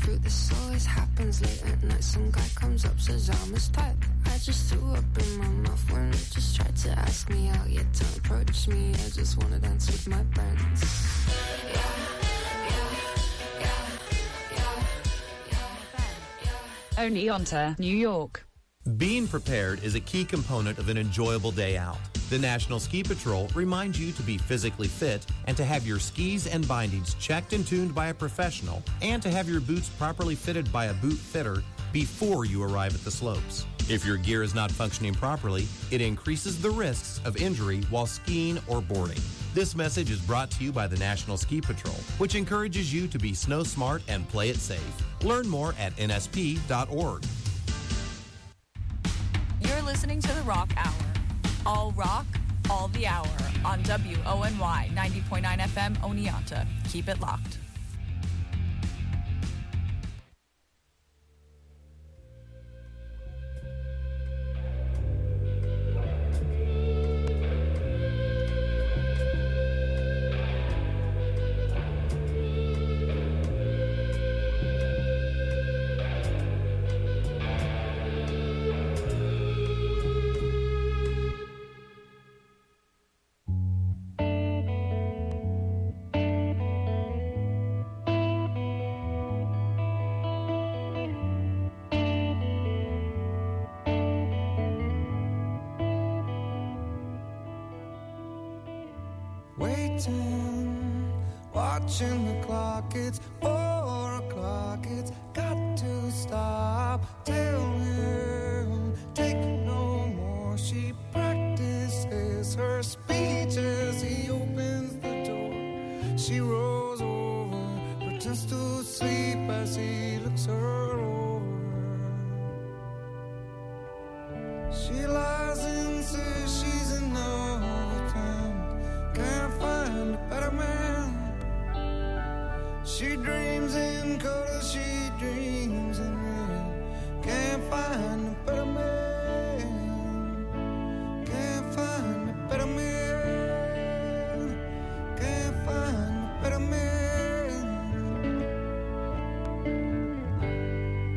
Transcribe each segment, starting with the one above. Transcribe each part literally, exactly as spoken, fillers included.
fruit. This always happens late at night. Some guy comes up, says I'm his type. I just threw up in my mouth when he just tried to ask me out. Yeah, don't approach me, I just wanna dance with my friends. Yeah, yeah, yeah, yeah, yeah, yeah. Oneonta, New York. Being prepared is a key component of an enjoyable day out. The National Ski Patrol reminds you to be physically fit and to have your skis and bindings checked and tuned by a professional and to have your boots properly fitted by a boot fitter before you arrive at the slopes. If your gear is not functioning properly, it increases the risks of injury while skiing or boarding. This message is brought to you by the National Ski Patrol, which encourages you to be snow smart and play it safe. Learn more at N S P dot org. You're listening to The Rock Hour. All rock, all the hour on W O N Y ninety point nine F M Oneonta. Keep it locked. Waiting, watching the clock, it's four o'clock, it's got to stop. Tell him, take no more. She practices her speech as he opens the door. She rolls over, pretends to sleep as he looks her over. She lies and says she's in love with him. Can't find a better man. She dreams in color, she dreams in rain. Can't find a better man. Can't find a better man. Can't find a better man.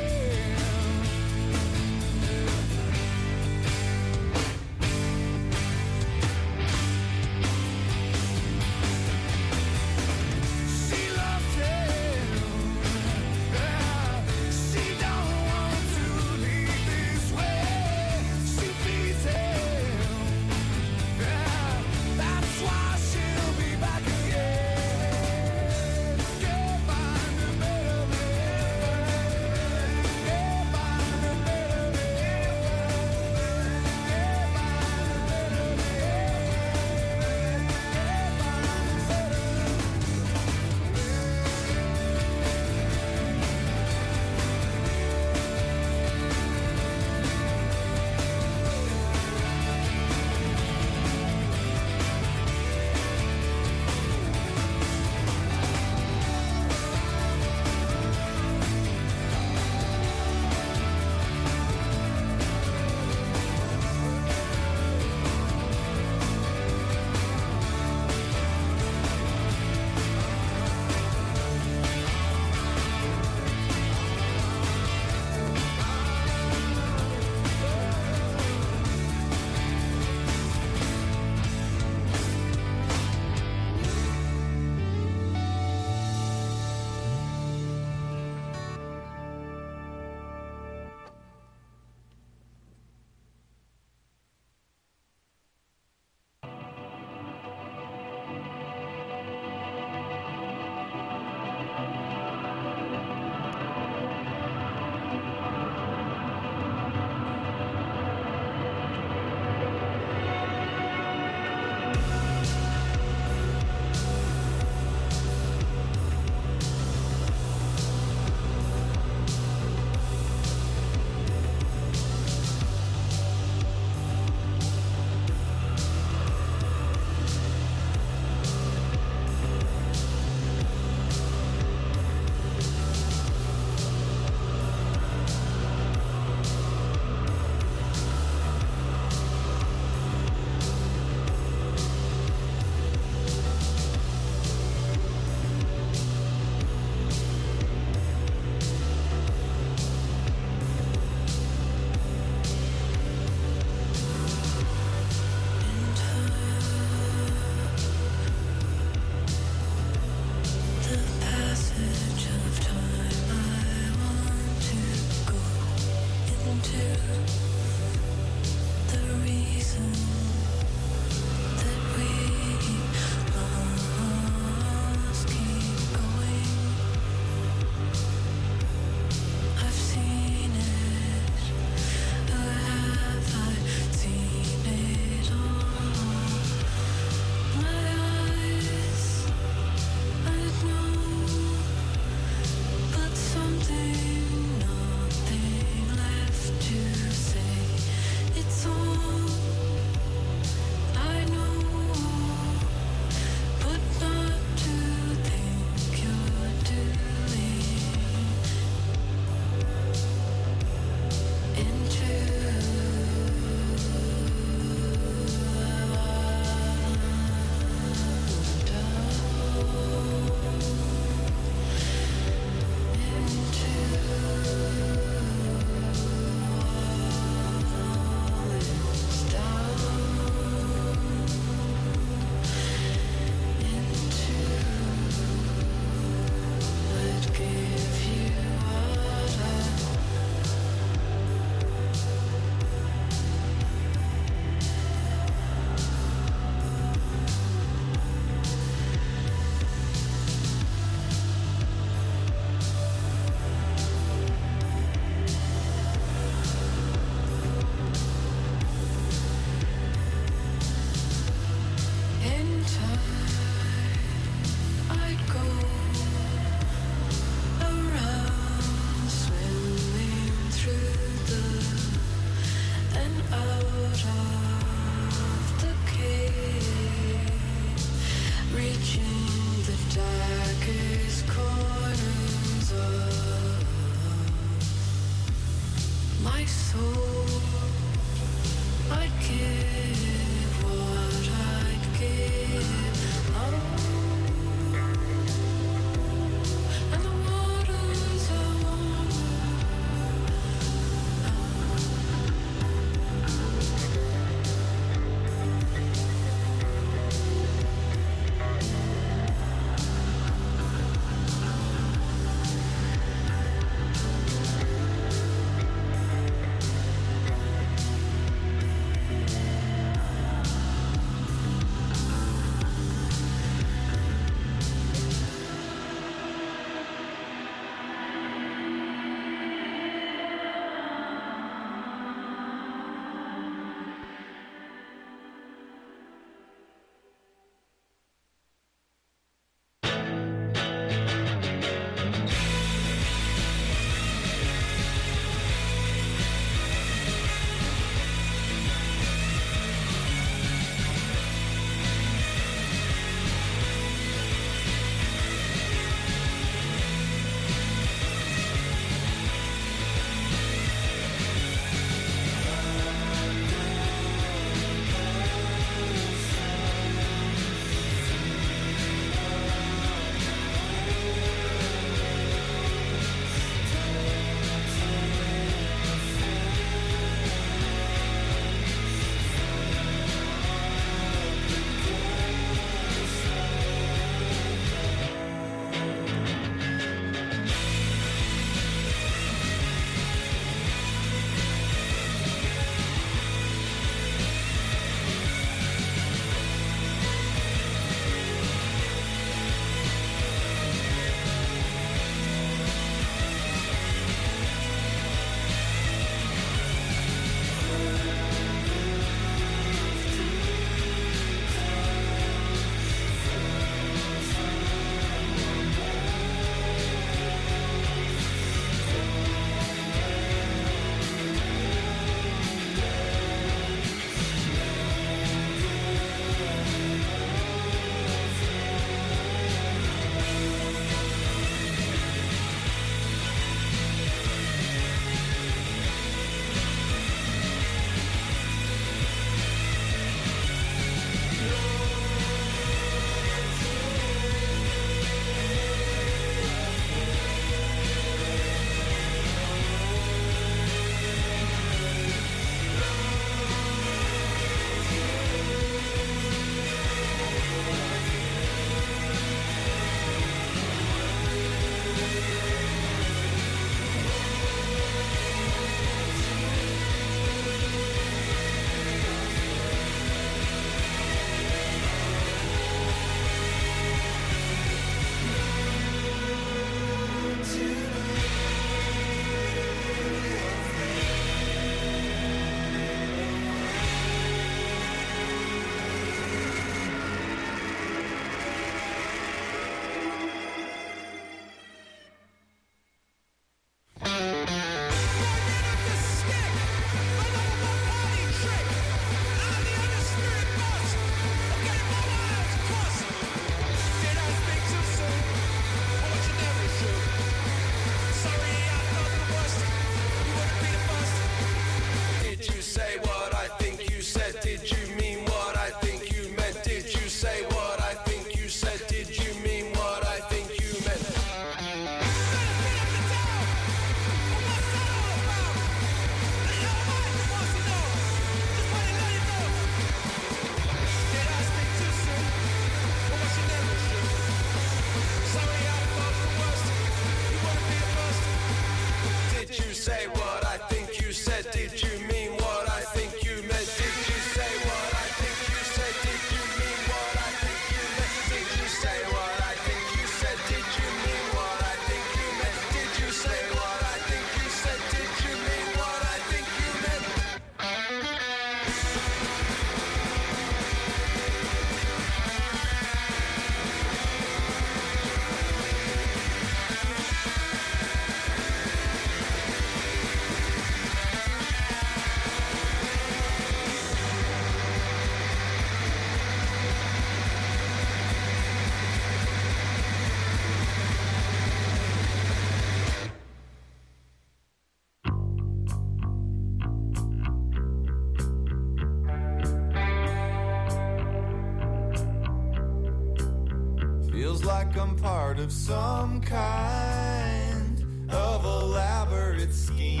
Feels like I'm part of some kind of elaborate scheme.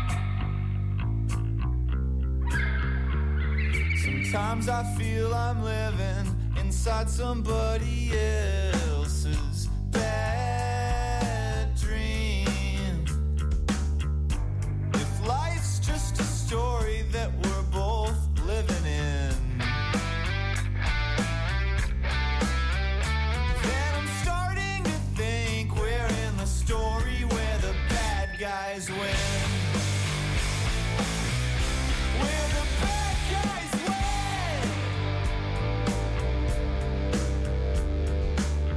Sometimes I feel I'm living inside somebody else's bad dream. If life's just a story that we're both living in, then I'm starting to think we're in the story where the bad guys win. Where the bad guys win.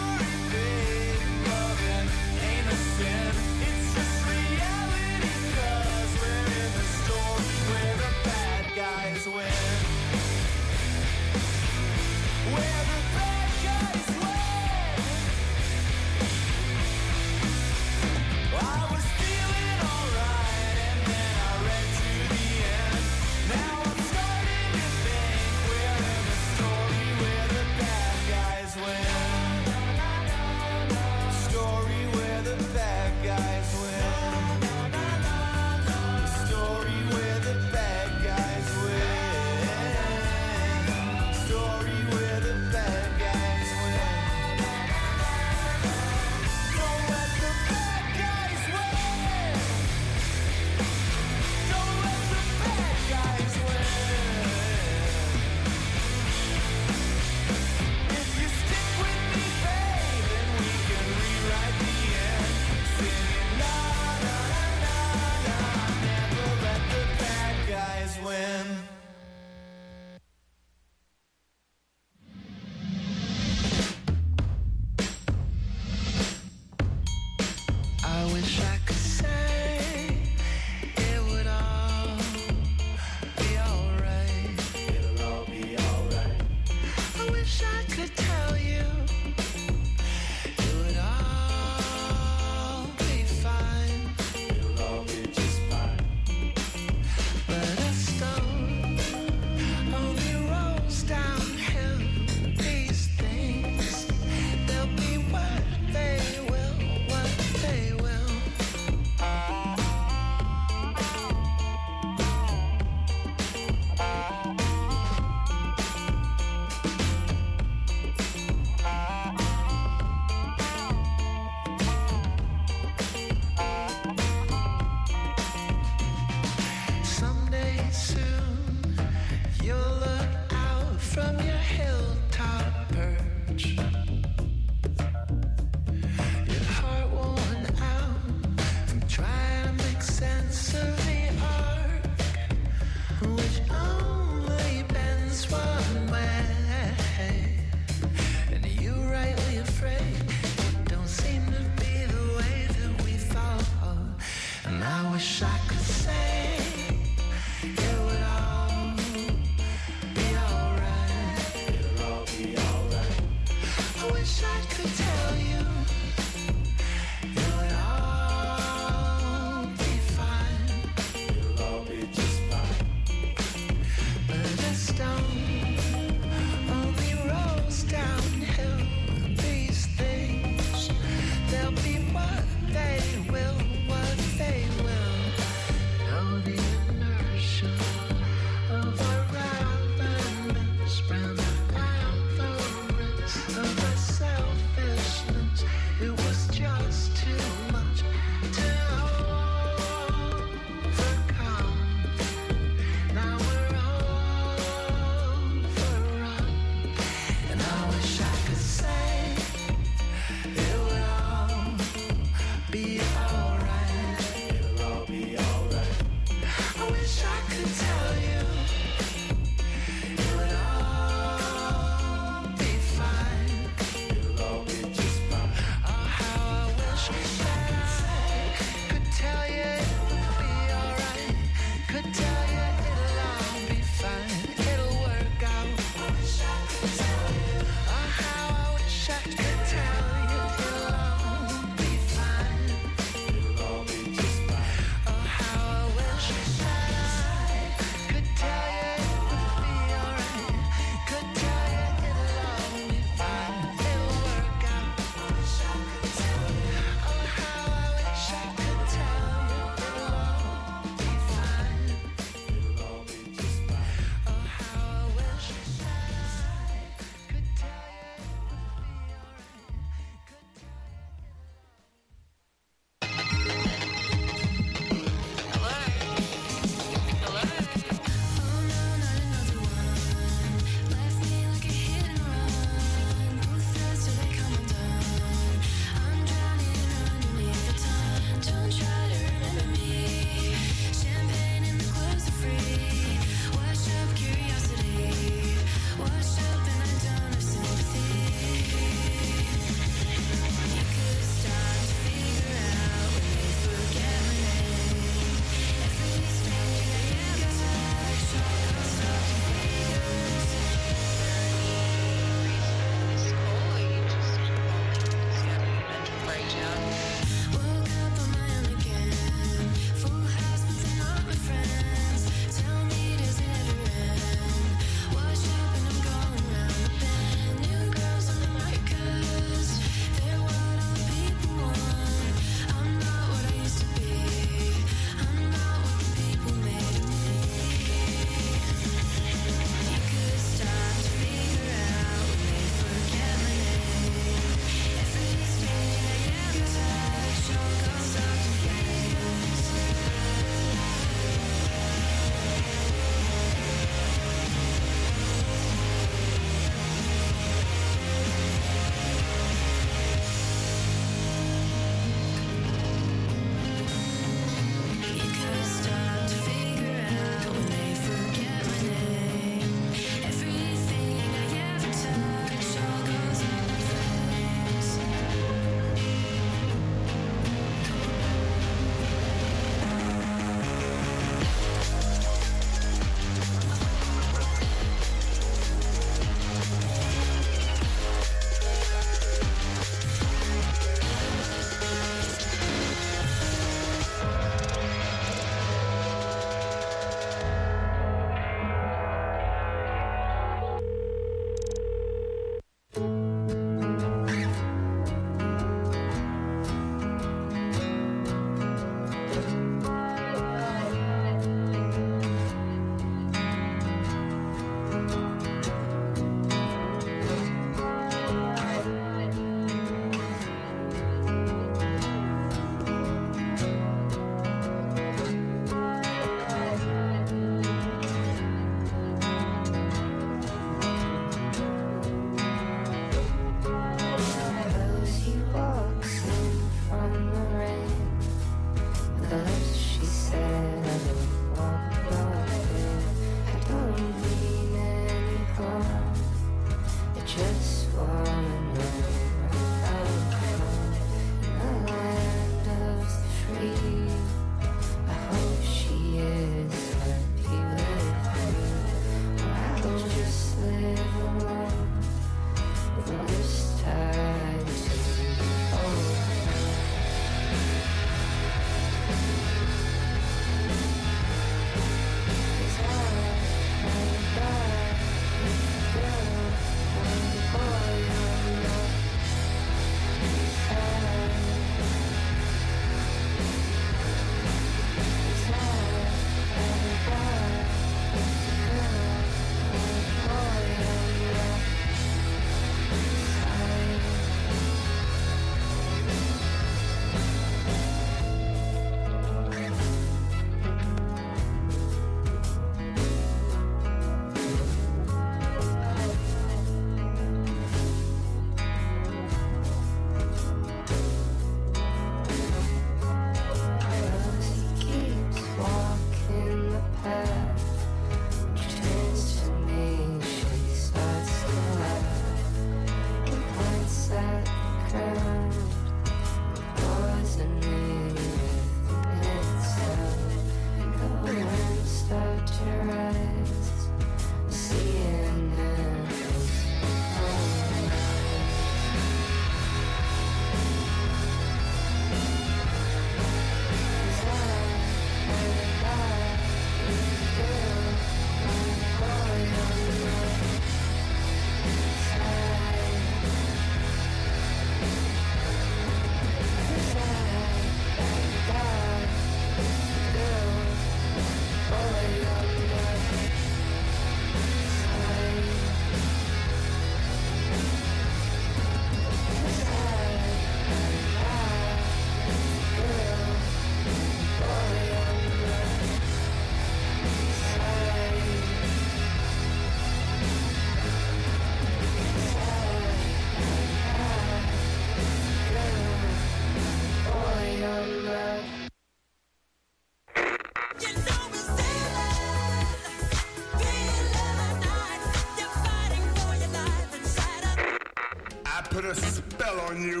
put a spell on you.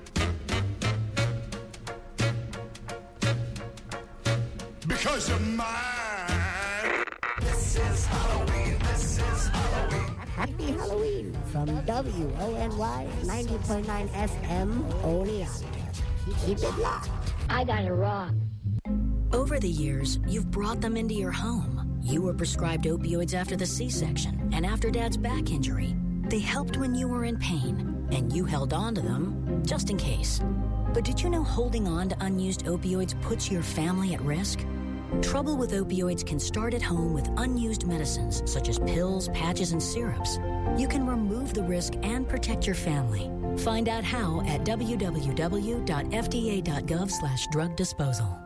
Because you're mine. This is Halloween. This is Halloween. Happy Halloween from W O N Y ninety point nine F M Oneonta. Keep it locked. I got it wrong. Over the years, you've brought them into your home. You were prescribed opioids after the C-section and after Dad's back injury. They helped when you were in pain, and you held on to them just in case. But did you know holding on to unused opioids puts your family at risk? Trouble with opioids can start at home with unused medicines such as pills, patches, and syrups. You can remove the risk and protect your family. Find out how at w w w dot f d a dot gov slash drug disposal.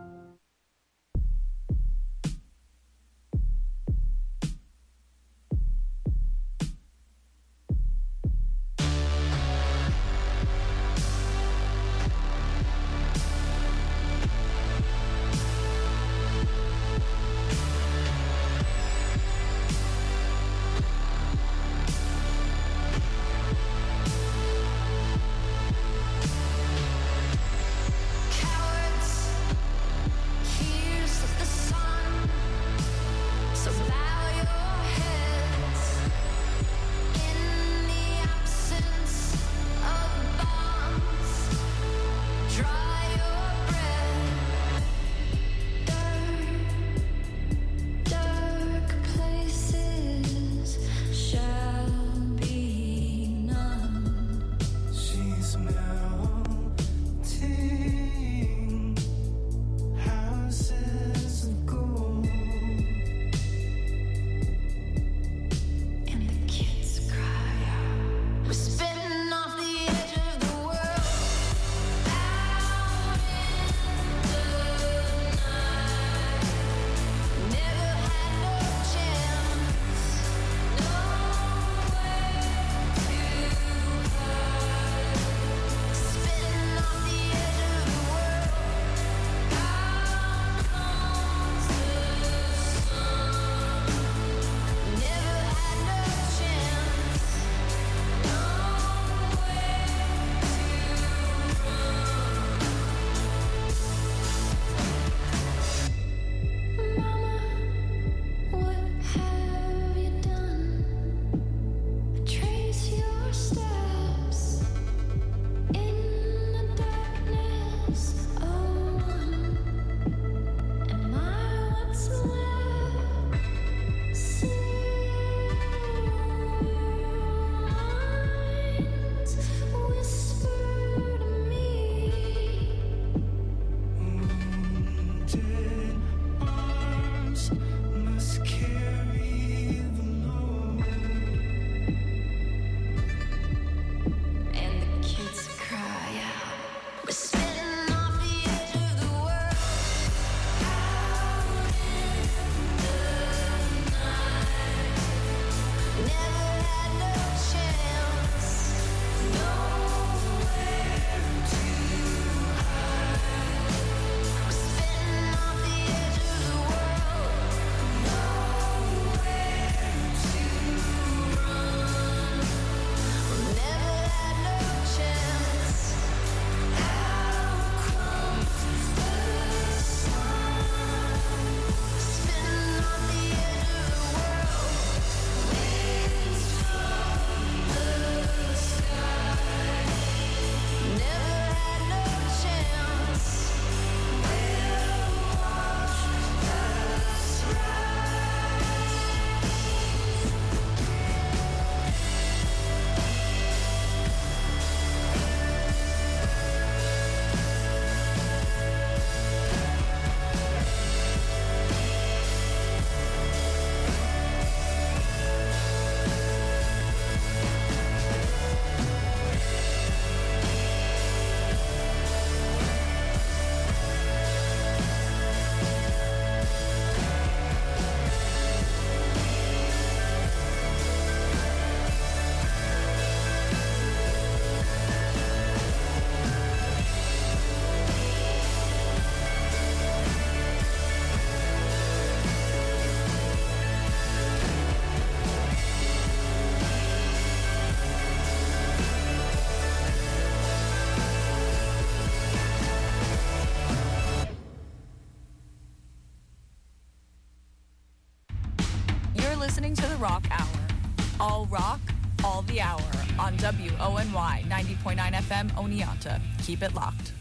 listening to The Rock Hour. All rock, all the hour on W O N Y ninety point nine F M Oneonta. Keep it locked.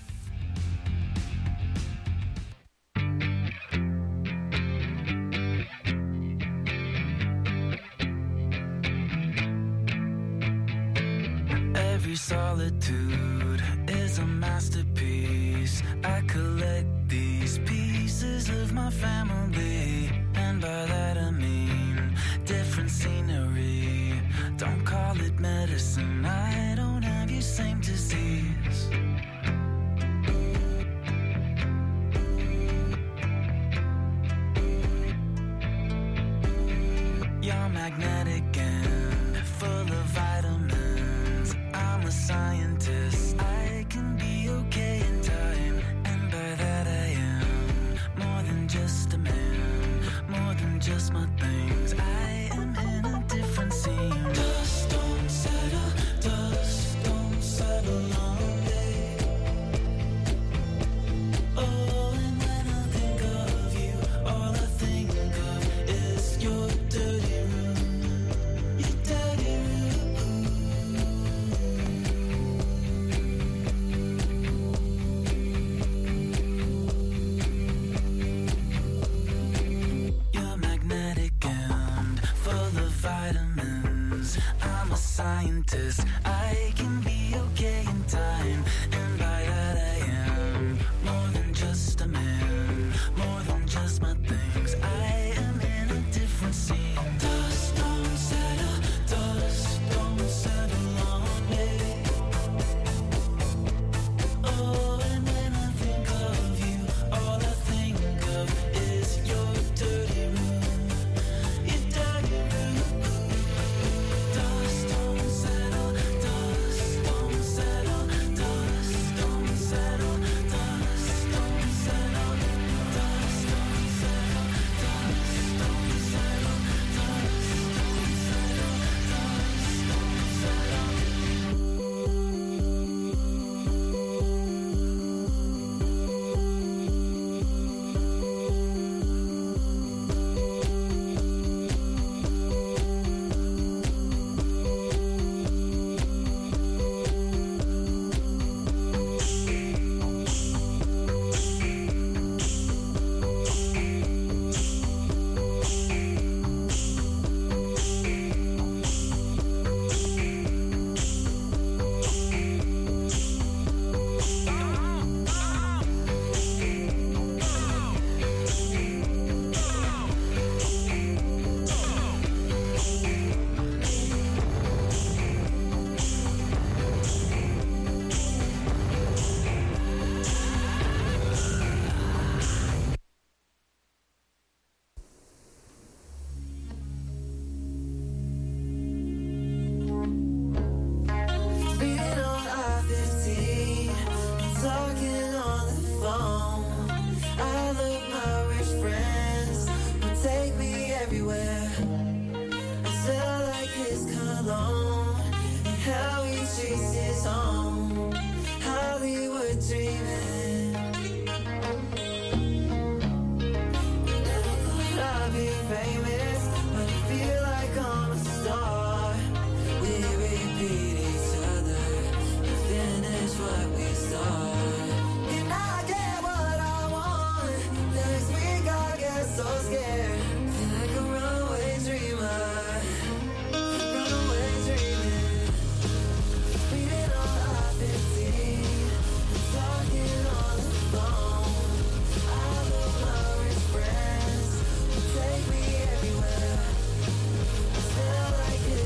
Every solitude is a masterpiece. I collect these pieces of my family, and by that I mean different scenery. Don't call it medicine, I don't have your same disease. You're magnetic and full of vitamins. I'm a scientist, I can be okay in time, and by that I am more than just a man, more than just my things. I am in a different scene. Dust don't settle, dust don't settle on me. Oh, and when I think of you, all I think of is your dirty room, your dirty You're magnetic and full of vitamins. I'm a scientist, I can be okay in time, and by that I am more than just a man, more than just my things. I am in a different scene. Dust don't settle, dust don't settle on me. Oh, and when I think of you, all I think of is your dirty room, your dirty room. Dust don't settle, dust don't settle, dust don't settle, dust don't settle, dust don't settle, dust don't settle, dust don't settle, dust don't settle. Feeling on I fifteen, talking on the phone. I love my rich friends who take me everywhere. I smell like his cologne and how he treats his home. Hollywood dreaming. Never thought I'd be famous, but I feel like I'm a star. We repeat each other and finish what we start. And I get what I want. Next week I get so scared. Feel like a runaway dreamer. Runaway dreaming. Reading on I fifteen, talking on the phone. I love my rich friends who take me everywhere. I smell like his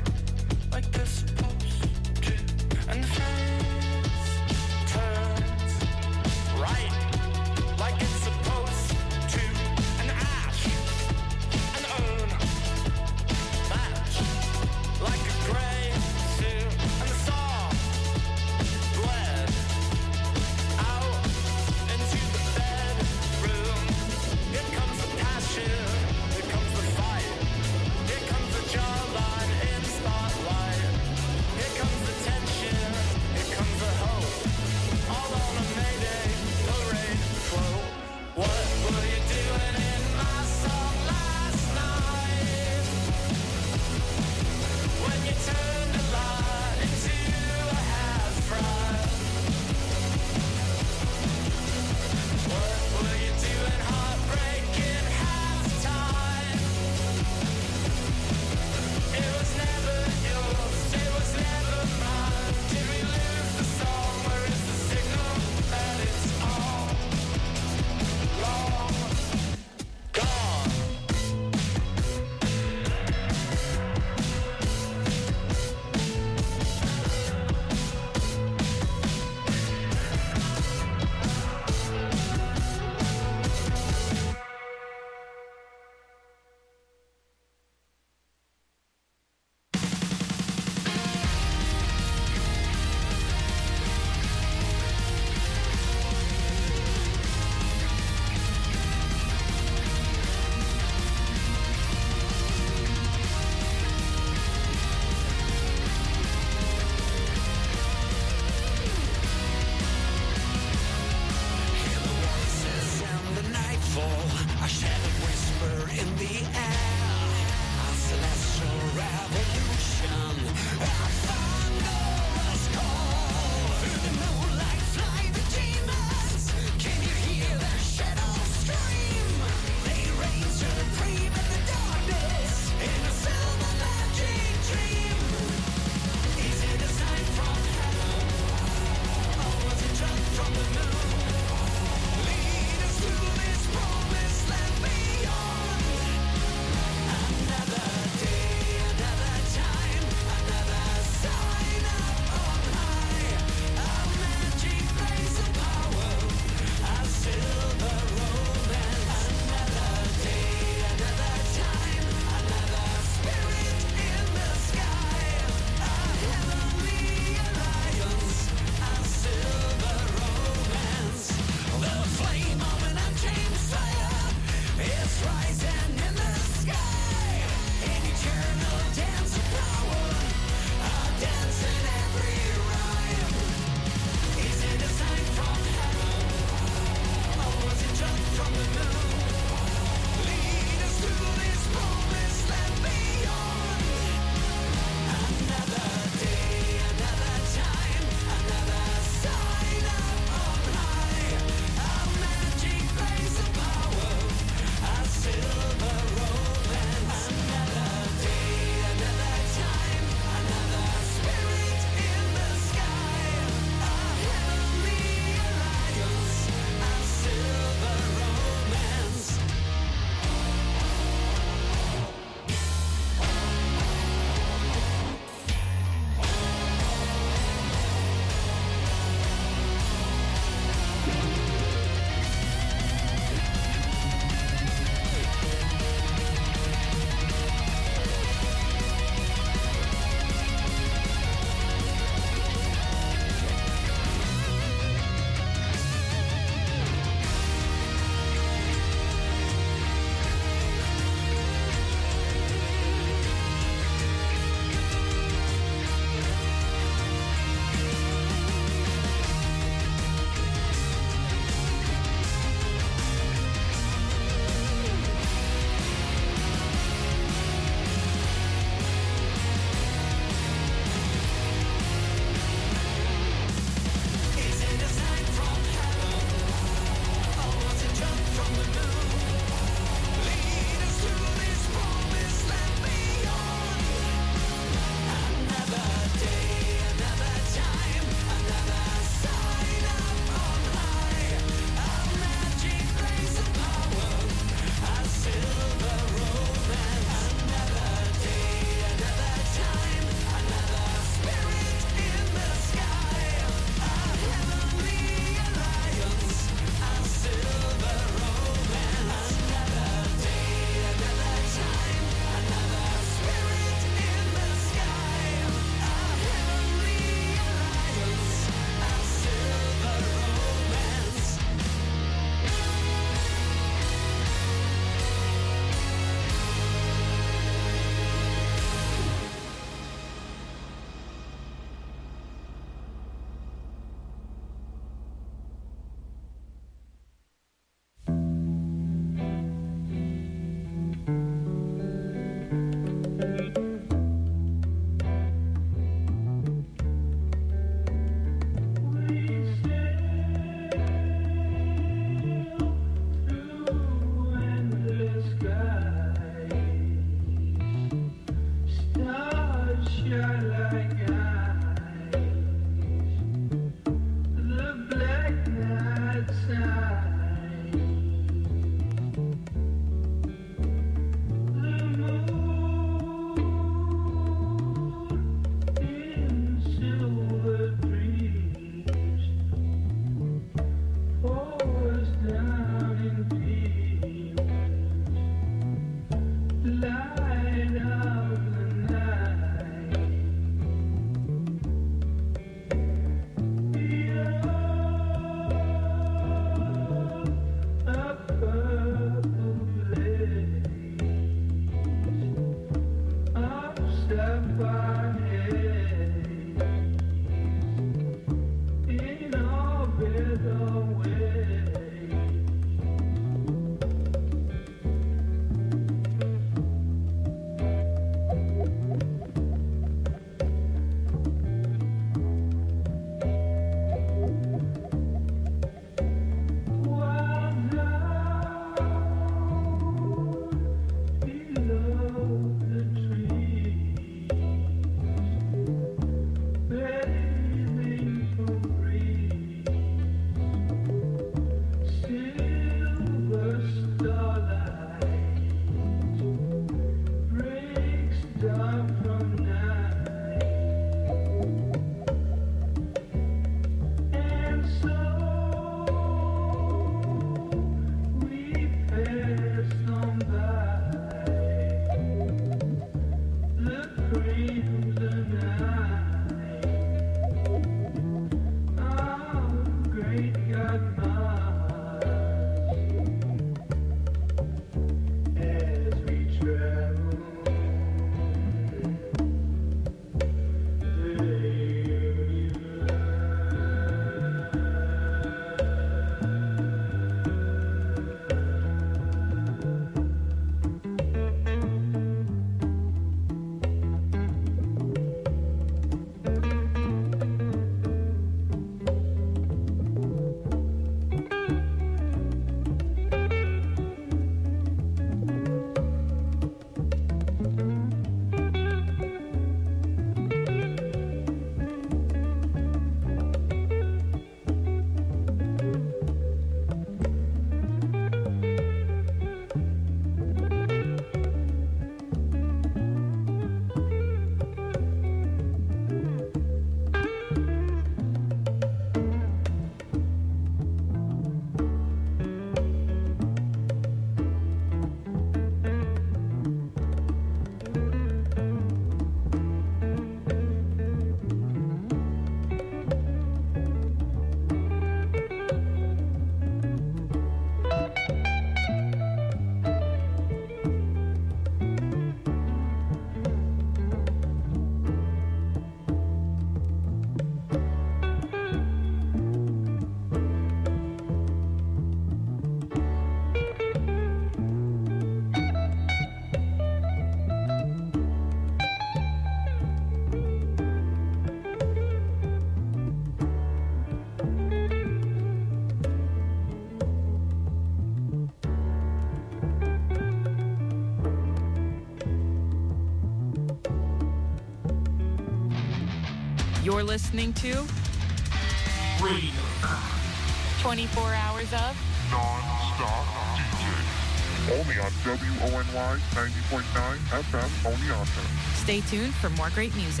You're listening to Radio twenty-four hours of non-stop D J. Only on W O N Y ninety point nine F M Oneonta. Stay tuned for more great music.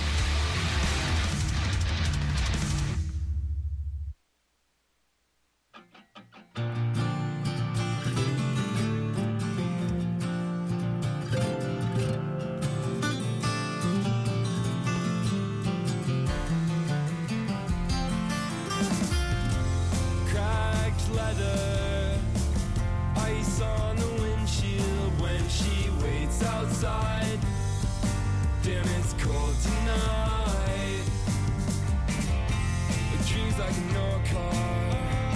Cracked leather, ice on the windshield when she waits outside. Damn, it's cold tonight.